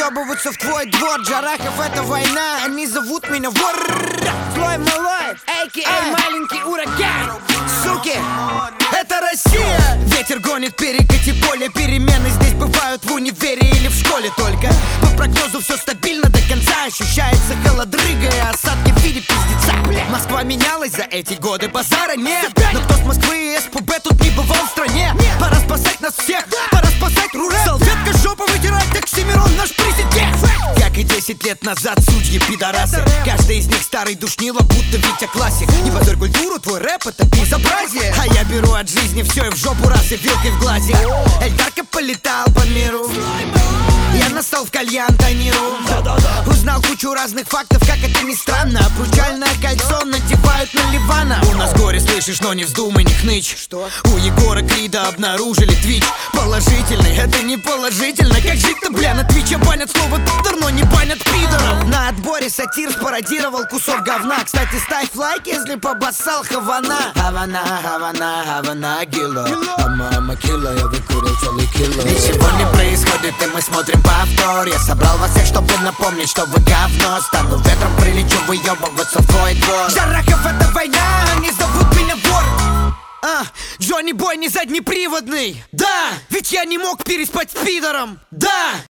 въебываются в твой двор. Джарахов, это война, они зовут меня вор. Злой малой, а.к.а. маленький ураган. Суки, это Россия. Ветер гонит, перекати поле. Перемены здесь бывают в универе или в школе только. По прогнозу все стабильно до конца. Ощущается холодрыга и осадки в виде пиздеца. Москва менялась за эти годы, базара нет. Но кто с Москвы и СПБ тут не бывал в стране? Пора спасать нас всех, пора спасать рурет. Салфетка жопу вытирать, Оксимирон наш президент. Как и 10 лет назад судьи пидорасы. Каждый из них старый душнило, будто Витя классик. Не позорь культуру, твой рэп это безобразие. А я беру от жизни все и в жопу раз и вилкой в глазе. Эльдарка полетал по миру. Я настал в кальян тониру. Узнал кучу разных фактов, как это ни странно. Обручальное кольцо надевают на Ливана. У нас горе слышишь, но не вздумай, не хнычь. Что? У Егора Крида обнаружили твич. Положительный, это не положительно. Как жить-то, бля, на твиче банят слово пидор, но не банят пидоров. На отборе сатир спародировал кусок говна. Кстати, ставь лайк, если побоссал Хавана. Хавана, гило. А мама кило, я выкурил целый кило. Ничего не происходит, и мы смотрим повтор. Я собрал вас всех, чтобы напомнить, что вы говно. Стану ветром, прилечу выебываться в твой двор. Джарахов, это война, они зовут меня вор. Джонни Бой не заднеприводный. Да, ведь я не мог переспать с пидором. Да.